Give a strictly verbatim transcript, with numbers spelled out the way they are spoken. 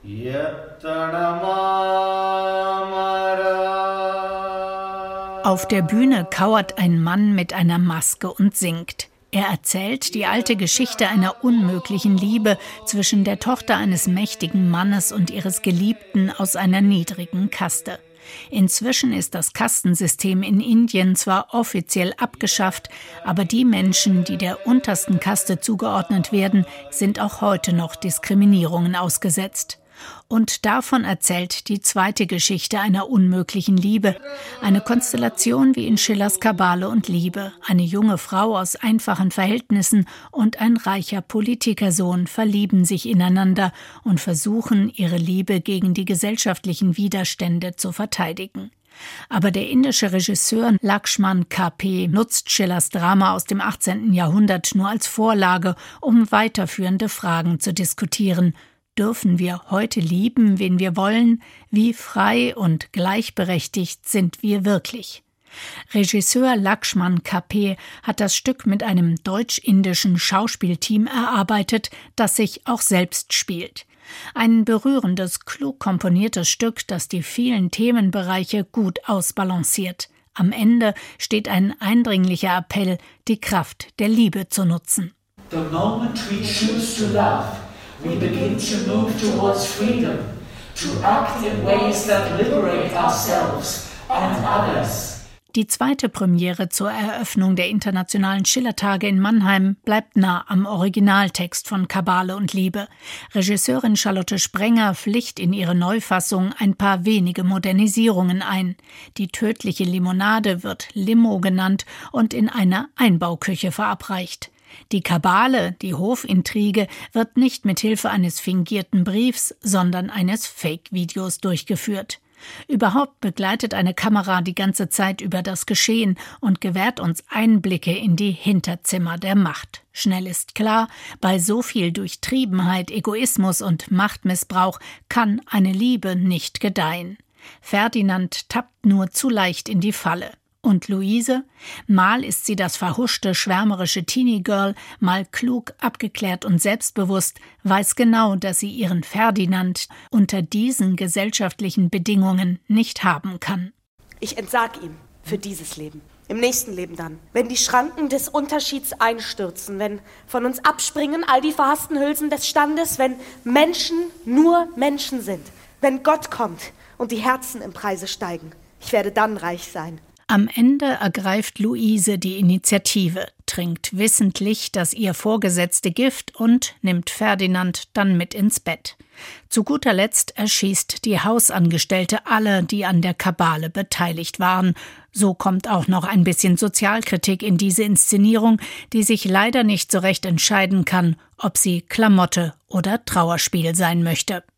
Auf der Bühne kauert ein Mann mit einer Maske und singt. Er erzählt die alte Geschichte einer unmöglichen Liebe zwischen der Tochter eines mächtigen Mannes und ihres Geliebten aus einer niedrigen Kaste. Inzwischen ist das Kastensystem in Indien zwar offiziell abgeschafft, aber die Menschen, die der untersten Kaste zugeordnet werden, sind auch heute noch Diskriminierungen ausgesetzt. Und davon erzählt die zweite Geschichte einer unmöglichen Liebe. Eine Konstellation wie in Schillers Kabale und Liebe. Eine junge Frau aus einfachen Verhältnissen und ein reicher Politikersohn verlieben sich ineinander und versuchen, ihre Liebe gegen die gesellschaftlichen Widerstände zu verteidigen. Aber der indische Regisseur Lakshman K P nutzt Schillers Drama aus dem achtzehnten Jahrhundert nur als Vorlage, um weiterführende Fragen zu diskutieren. Dürfen wir heute lieben, wen wir wollen? Wie frei und gleichberechtigt sind wir wirklich? Regisseur Lakshman K P hat das Stück mit einem deutsch-indischen Schauspielteam erarbeitet, das sich auch selbst spielt. Ein berührendes, klug komponiertes Stück, das die vielen Themenbereiche gut ausbalanciert. Am Ende steht ein eindringlicher Appell, die Kraft der Liebe zu nutzen. The moment we choose to love, we begin to move towards freedom, to act in ways that liberate ourselves and others. Die zweite Premiere zur Eröffnung der Internationalen Schillertage in Mannheim bleibt nah am Originaltext von Kabale und Liebe. Regisseurin Charlotte Sprenger pflicht in ihre Neufassung ein paar wenige Modernisierungen ein. Die tödliche Limonade wird Limo genannt und in einer Einbauküche verabreicht. Die Kabale, die Hofintrige, wird nicht mit Hilfe eines fingierten Briefs, sondern eines Fake-Videos durchgeführt. Überhaupt begleitet eine Kamera die ganze Zeit über das Geschehen und gewährt uns Einblicke in die Hinterzimmer der Macht. Schnell ist klar, bei so viel Durchtriebenheit, Egoismus und Machtmissbrauch kann eine Liebe nicht gedeihen. Ferdinand tappt nur zu leicht in die Falle. Und Luise? Mal ist sie das verhuschte, schwärmerische Teenie-Girl, mal klug, abgeklärt und selbstbewusst, weiß genau, dass sie ihren Ferdinand unter diesen gesellschaftlichen Bedingungen nicht haben kann. Ich entsag ihm für dieses Leben. Im nächsten Leben dann. Wenn die Schranken des Unterschieds einstürzen, wenn von uns abspringen all die verhassten Hülsen des Standes, wenn Menschen nur Menschen sind, wenn Gott kommt und die Herzen im Preise steigen. Ich werde dann reich sein. Am Ende ergreift Luise die Initiative, trinkt wissentlich das ihr vorgesetzte Gift und nimmt Ferdinand dann mit ins Bett. Zu guter Letzt erschießt die Hausangestellte alle, die an der Kabale beteiligt waren. So kommt auch noch ein bisschen Sozialkritik in diese Inszenierung, die sich leider nicht so recht entscheiden kann, ob sie Klamotte oder Trauerspiel sein möchte.